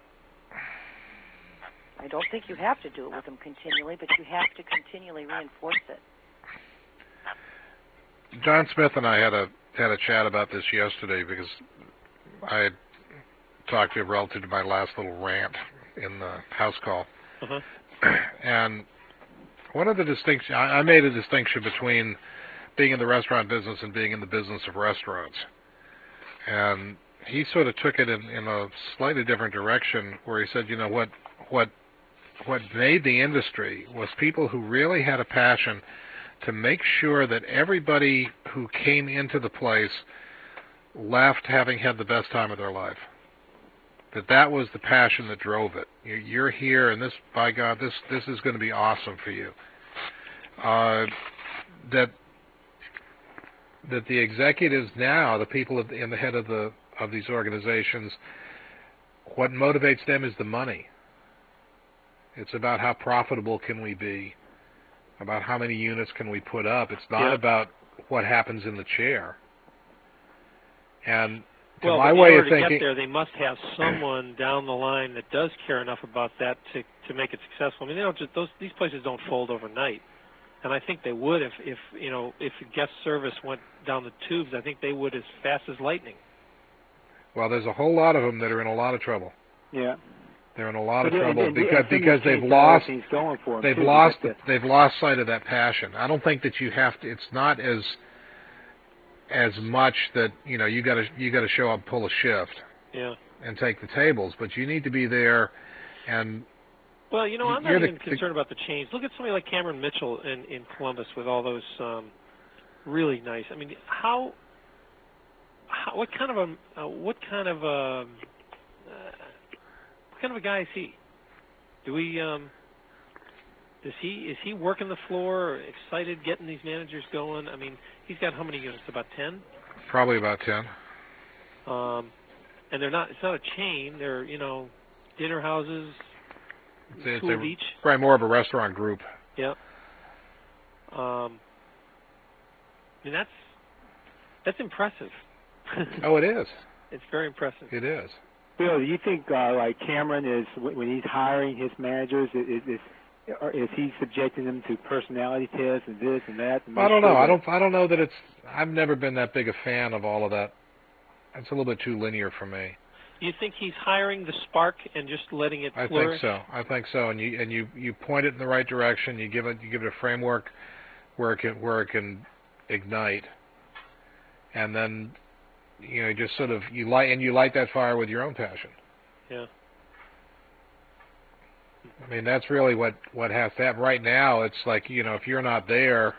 I don't think you have to do it with them continually, but you have to continually reinforce it. John Smith and I had a chat about this yesterday because I had talked to him relative to my last little rant in the house call. Uh-huh. And one of the distinctions, I made a distinction between being in the restaurant business and being in the business of restaurants. And he sort of took it in a slightly different direction, where he said, you know, what made the industry was people who really had a passion to make sure that everybody who came into the place left having had the best time of their life. That was the passion that drove it. You're here, and this, by God, this is going to be awesome for you. That the executives now, the people in the head of these organizations, what motivates them is the money. It's about how profitable can we be, about how many units can we put up. It's not about what happens in the chair. And to my way of thinking, in order to get there, they must have someone down the line that does care enough about that to make it successful. I mean, they don't these places don't fold overnight, and I think they would if guest service went down the tubes. I think they would as fast as lightning. Well, there's a whole lot of them that are in a lot of trouble. Yeah. They're in a lot of trouble because they've lost sight of that passion. I don't think that you have to. It's not as much that you got to show up, pull a shift, and take the tables, but you need to be there. And well, I'm not even concerned about the change. Look at somebody like Cameron Mitchell in Columbus with all those really nice. I mean, what kind of a guy is he? Is he working the floor, excited, getting these managers going? I mean, he's got how many units? About 10? Probably about 10. And it's not a chain. They're, dinner houses, two of each. Probably more of a restaurant group. Yeah. I mean, that's impressive. Oh, it is. It's very impressive. It is. Bill, do you think like Cameron is, when he's hiring his managers, is he subjecting them to personality tests and this and that? I don't know. I don't know that it's. I've never been that big a fan of all of that. It's a little bit too linear for me. You think he's hiring the spark and just letting it flourish? I think so. And you point it in the right direction. You give it a framework where it can ignite, and then just sort of you light that fire with your own passion. Yeah. I mean, that's really what has to happen. Right now, it's like, if you're not there,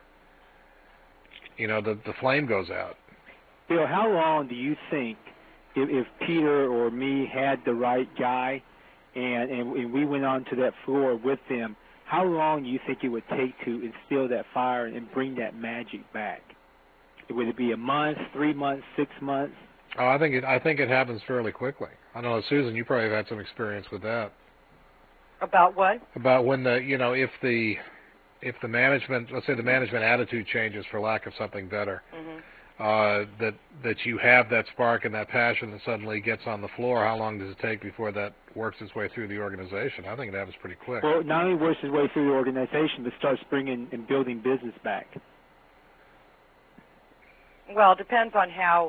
the flame goes out. Bill, how long do you think, if Peter or me had the right guy and we went onto that floor with them, how long do you think it would take to instill that fire and bring that magic back? Would it be a month, 3 months, 6 months? Oh, I think it happens fairly quickly. I don't know, Susan, you probably have had some experience with that. About what? About when if the management, let's say the management attitude changes, for lack of something better, that you have that spark and that passion that suddenly gets on the floor. How long does it take before that works its way through the organization? I think it happens pretty quick. Well, not only works its way through the organization, but starts bringing and building business back. Well, it depends on how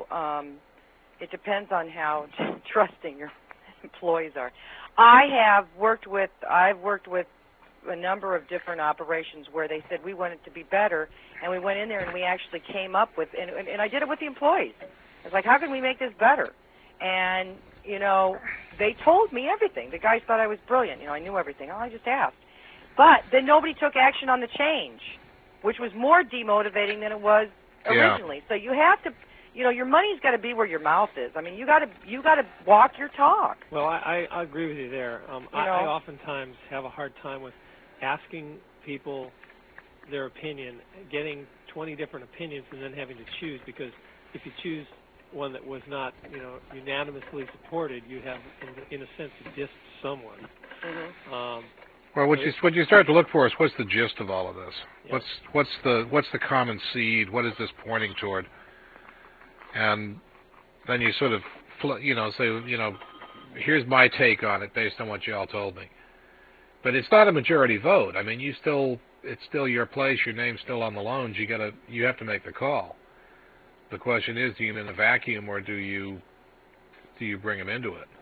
trusting your employees are. I've worked with a number of different operations where they said we want it to be better, and we went in there and we actually came up with, and I did it with the employees. It's like, how can we make this better? And they told me everything. The guys thought I was brilliant. I knew everything. Oh, I just asked. But then nobody took action on the change, which was more demotivating than it was originally. So you have to, your money's got to be where your mouth is. I mean, you got to walk your talk. Well, I agree with you there. I oftentimes have a hard time with asking people their opinion, getting 20 different opinions, and then having to choose, because if you choose one that was not, unanimously supported, you have, in a sense, dissed someone. Mm-hmm. Well, what you start to look for is, what's the gist of all of this? Yeah. What's the common seed? What is this pointing toward? And then you sort of, say, here's my take on it based on what you all told me. But it's not a majority vote. I mean, it's still your place. Your name's still on the loans. You have to make the call. The question is, do you in a vacuum, or do you bring them into it?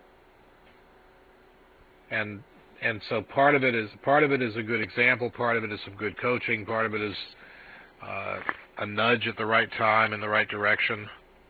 And so part of it is a good example. Part of it is some good coaching. Part of it is a nudge at the right time in the right direction.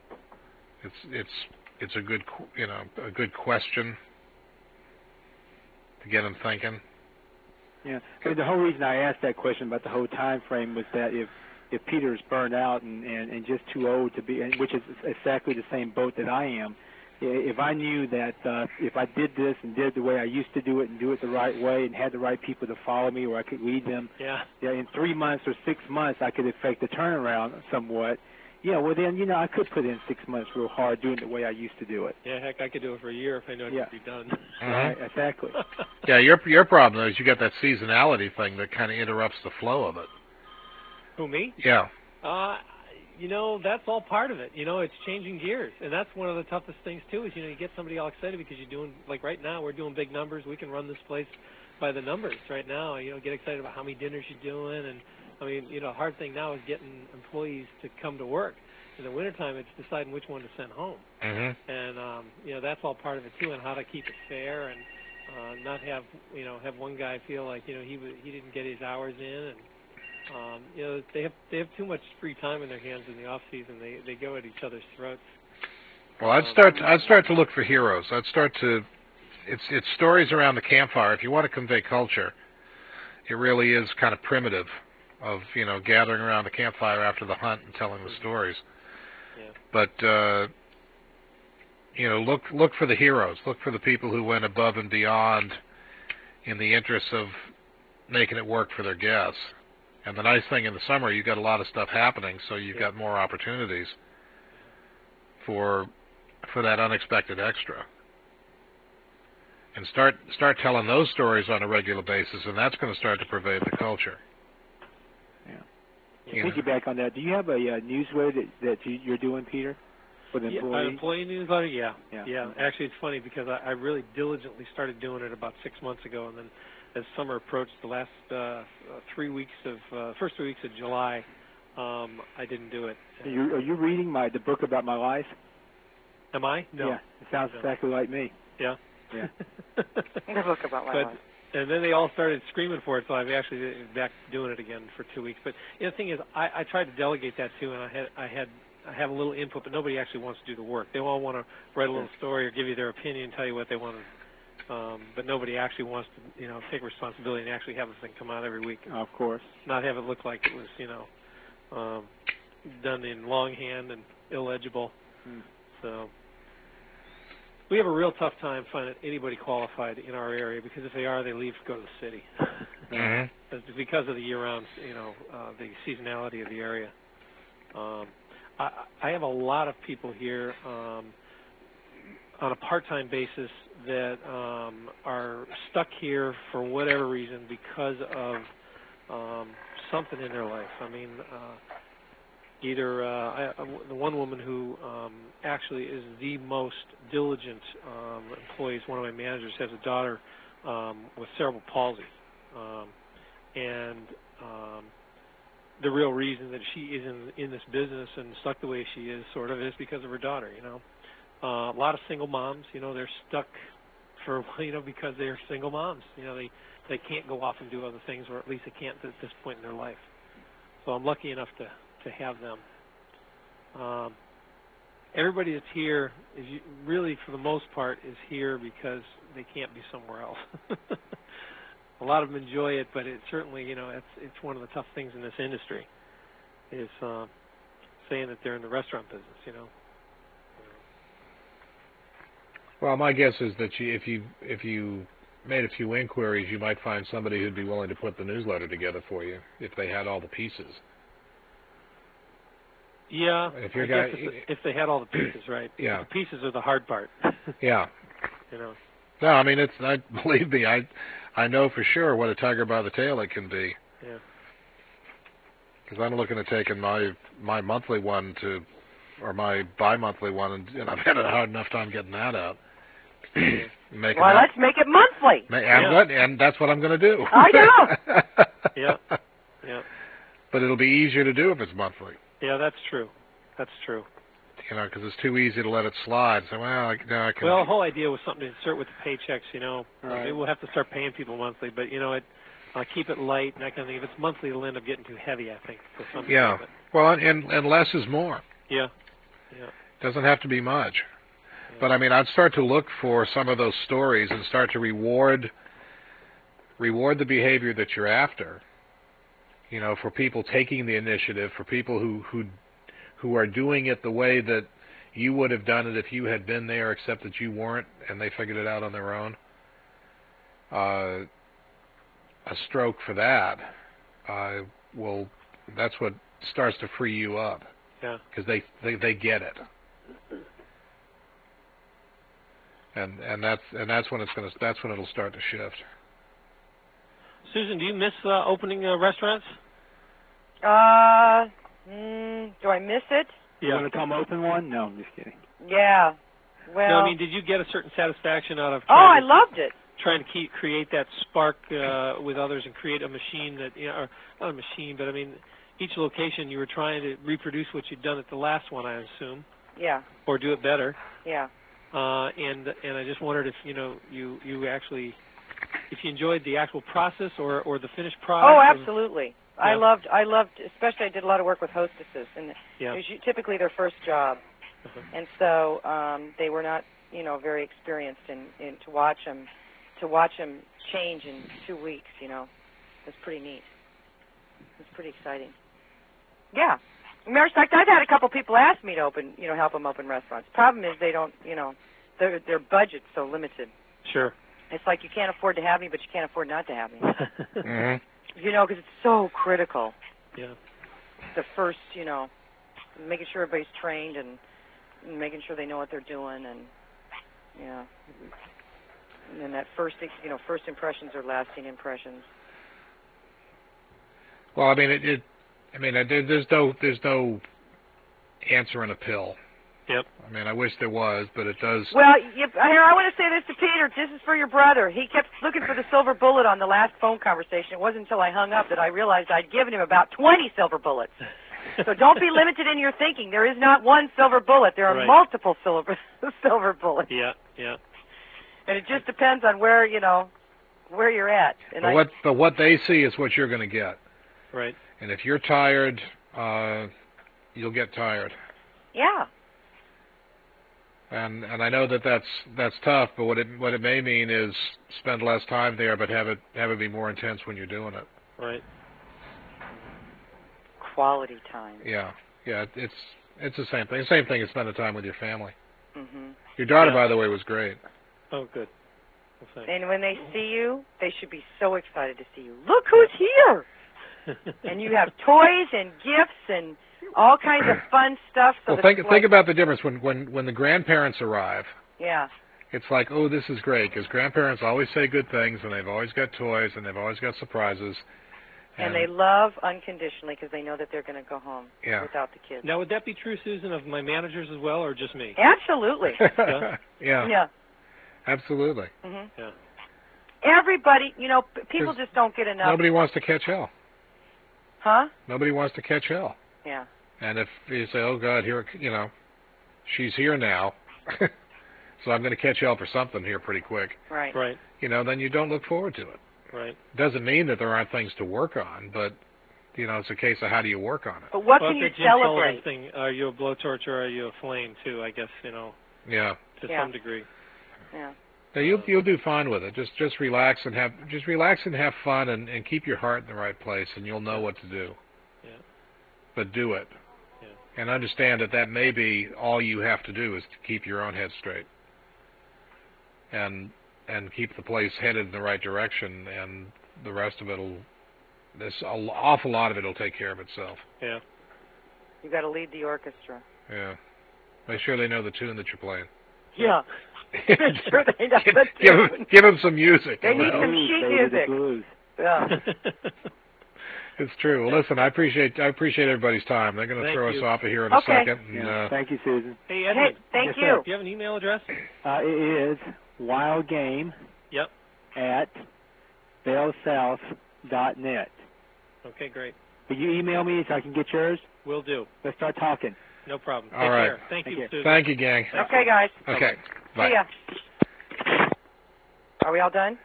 It's a good question to get them thinking. Yeah, I mean, the whole reason I asked that question about the whole time frame was that if Peter's burned out and just too old to be, which is exactly the same boat that I am, if I knew that if I did this and did it the way I used to do it and do it the right way and had the right people to follow me, or I could lead them, in 3 months or 6 months I could effect the turnaround somewhat. Yeah, well then, I could put in 6 months real hard doing it the way I used to do it. Yeah, heck, I could do it for a year if I know it could be done. Right, exactly. Yeah, your problem is you got that seasonality thing that kind of interrupts the flow of it. Who, me? Yeah. That's all part of it. It's changing gears, and that's one of the toughest things too. Is you get somebody all excited because you're doing, like right now we're doing big numbers. We can run this place by the numbers right now. Get excited about how many dinners you're doing, and I mean, the hard thing now is getting employees to come to work. In the wintertime, it's deciding which one to send home. Mm-hmm. And, that's all part of it, too, and how to keep it fair and not have, have one guy feel like, he didn't get his hours in. And, they have too much free time in their hands in the off-season. They go at each other's throats. Well, I'd start to look for heroes. It's stories around the campfire. If you want to convey culture, it really is kind of primitive, of gathering around the campfire after the hunt and telling the stories. Yeah. But look for the heroes. Look for the people who went above and beyond in the interests of making it work for their guests. And the nice thing in the summer, you've got a lot of stuff happening, so you've got more opportunities for that unexpected extra. And start telling those stories on a regular basis, and that's going to start to pervade the culture. Piggyback on that, do you have a newsletter that you're doing, Peter, for the employees? An employee newsletter, yeah. Actually, it's funny because I really diligently started doing it about 6 months ago, and then as summer approached, the last 3 weeks of first 3 weeks of July, I didn't do it. Are you reading the book about my life? Am I? No. Yeah, it sounds exactly like me. Yeah. Yeah. The book about my life. And then they all started screaming for it, so I've actually back doing it again for 2 weeks. But the thing is, I tried to delegate that too, and I have a little input, but nobody actually wants to do the work. They all want to write a little story or give you their opinion, tell you what they want but nobody actually wants to, take responsibility and actually have the thing come out every week. Of course. Not have it look like it was, done in longhand and illegible. So we have a real tough time finding anybody qualified in our area, because if they are, they leave to go to the city. Because of the year-round, the seasonality of the area. I have a lot of people here on a part-time basis that are stuck here for whatever reason because of something in their life. I mean, either the one woman who actually is the most diligent employee, is one of my managers, has a daughter with cerebral palsy, and the real reason that she is in this business and stuck the way she is, sort of, is because of her daughter. A lot of single moms, they're stuck for because they're single moms. They can't go off and do other things, or at least they can't at this point in their life. So I'm lucky enough to have them. Everybody that's here is really, for the most part, is here because they can't be somewhere else. A lot of them enjoy it, but it certainly, it's one of the tough things in this industry, is saying that they're in the restaurant business. Well, my guess is that if you made a few inquiries, you might find somebody who'd be willing to put the newsletter together for you if they had all the pieces. Yeah, if they had all the pieces, right? Yeah, the pieces are the hard part. Yeah. No, I mean, believe me, I know for sure what a tiger by the tail it can be. Yeah. Because I'm looking at taking my monthly one or my bi-monthly one, and I've had a hard enough time getting that out. Well, let's make it monthly. And that's what I'm going to do. I know. Yeah. But it'll be easier to do if it's monthly. Yeah, that's true. Because it's too easy to let it slide. So, I can. Well, the whole idea was something to insert with the paychecks. Right. Maybe we'll have to start paying people monthly, but I'll keep it light and that kind of thing. If it's monthly, it'll end up getting too heavy, I think, for some people. Yeah. Well, and less is more. Yeah. Doesn't have to be much. Yeah. But I mean, I'd start to look for some of those stories and start to reward the behavior that you're after. For people taking the initiative, for people who are doing it the way that you would have done it if you had been there, except that you weren't, and they figured it out on their own. A stroke for that that's what starts to free you up. Yeah. Because they get it. And that's when it'll start to shift. Susan, do you miss opening restaurants? Do I miss it? You want to come open one? No, I'm just kidding. Yeah. Well. No, I mean, did you get a certain satisfaction out of? I loved it. Trying to create that spark with others and create a machine that, or not a machine, but I mean, each location you were trying to reproduce what you'd done at the last one, I assume. Yeah. Or do it better. Yeah. And I just wondered if you actually, if you enjoyed the actual process or the finished product. Oh, absolutely. Yeah. I loved, especially I did a lot of work with hostesses, and it was typically their first job, and so they were not, very experienced, and to watch them change in 2 weeks, was pretty neat. It was pretty exciting. Yeah. Matter of fact, I've had a couple people ask me to help them open restaurants. Problem is they don't, their budget's so limited. Sure. It's like you can't afford to have me, but you can't afford not to have me. Mm-hmm. Because it's so critical. Yeah. The first, making sure everybody's trained and making sure they know what they're doing, and and then that first impressions are lasting impressions. Well, I mean, there's no answer in a pill. Yep. I mean, I wish there was, but it does. Well, here, I want to say this to Peter. This is for your brother. He kept looking for the silver bullet on the last phone conversation. It wasn't until I hung up that I realized I'd given him about 20 silver bullets. So don't be limited in your thinking. There is not one silver bullet. There are multiple silver bullets. Yeah. And it just depends on where you're at. And but what they see is what you're going to get. Right. And if you're tired, you'll get tired. Yeah. And I know that that's tough, but what it may mean is spend less time there, but have it be more intense when you're doing it. Right. Quality time. Yeah, it's the same thing. The same thing as spending time with your family. Mhm. Your daughter, Yeah. by the way, was great. Oh, good. Well, thanks. And when they see you, they should be so excited to see you. Look who's here! And you have toys and gifts and all kinds of fun stuff. So Well, think about the difference when the grandparents arrive. Yeah. It's like, oh, this is great, because grandparents always say good things, and they've always got toys, and they've always got surprises. And they love unconditionally because they know that they're going to go home without the kids. Now, would that be true, Susan, of my managers as well, or just me? Absolutely. Yeah. Yeah. Absolutely. Mhm. Yeah. Everybody, people just don't get enough. Nobody wants to catch hell. Huh? Nobody wants to catch hell. Yeah. And if you say, oh, God, here, she's here now, so I'm going to catch hell for something here pretty quick. Right. Right. Then you don't look forward to it. Right. Doesn't mean that there aren't things to work on, but, it's a case of how do you work on it. But what Well, can you the Jim Sullivan celebrate? thing, are you a blowtorch or are you a flame, too, I guess, Yeah. to Yeah. some degree. Yeah. Now, you'll do fine with it. Just relax and have fun and keep your heart in the right place, and you'll know what to do. Yeah. But do it. Yeah. And understand that may be all you have to do is to keep your own head straight. And keep the place headed in the right direction, and the rest of an awful lot of it will take care of itself. Yeah. You got to lead the orchestra. Yeah. Make sure they know the tune that you're playing. Yeah. Make sure they know the tune. Give them some music. They need some sheet music. Blues. Yeah. It's true. Well, listen, I appreciate everybody's time. They're going to throw us off of here in a second. Yeah. Thank you, Susan. Hey, Edward. Hey, thank Yes, you. Do you have an email address? It is wildgame Yep. at bellsouth.net. Okay, great. Will you email me so I can get yours? Will do. Let's start talking. No problem. All Take right. care. Thank you, Susan. Thank you, gang. Okay, guys. Okay. Bye. See ya. Are we all done?